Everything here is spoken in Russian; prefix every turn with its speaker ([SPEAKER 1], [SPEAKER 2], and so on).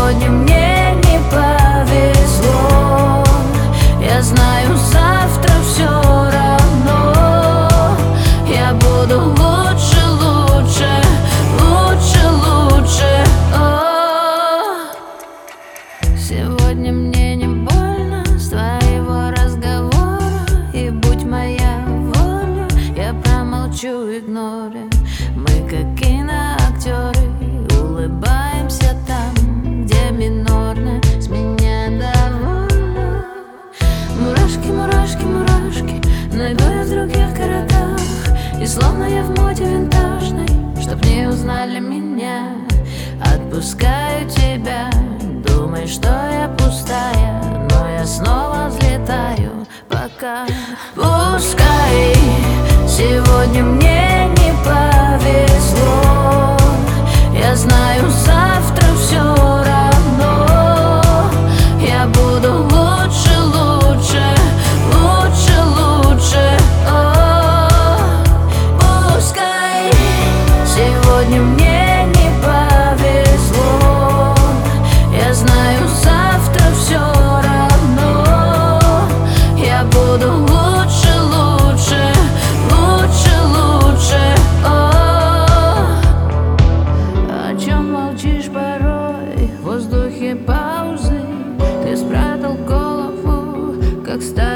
[SPEAKER 1] Сегодня мне не повезло. Я знаю, завтра все равно. Я буду лучше, лучше, лучше, лучше. Сегодня мне не больно с твоего разговора. И будь моя воля, я промолчу, игноря. Мы как киноактеры, улыбаемся там, где минорно. С меня довольно. Мурашки, мурашки, мурашки, найду я в других городах. И словно я в моде винтажной, чтоб не узнали меня. Отпускаю тебя, думай, что я пустая, но я снова взлетаю, пока. Пускай сегодня мне не повезло. Я знаю, завтра все равно. Я буду лучше, лучше, лучше, лучше. Пускай сегодня мне не повезло. Я знаю, завтра все равно. Я буду лучше, лучше, лучше, лучше. О чем молчишь порой? В воздухе паузы. Ты спрятал голову, как старый.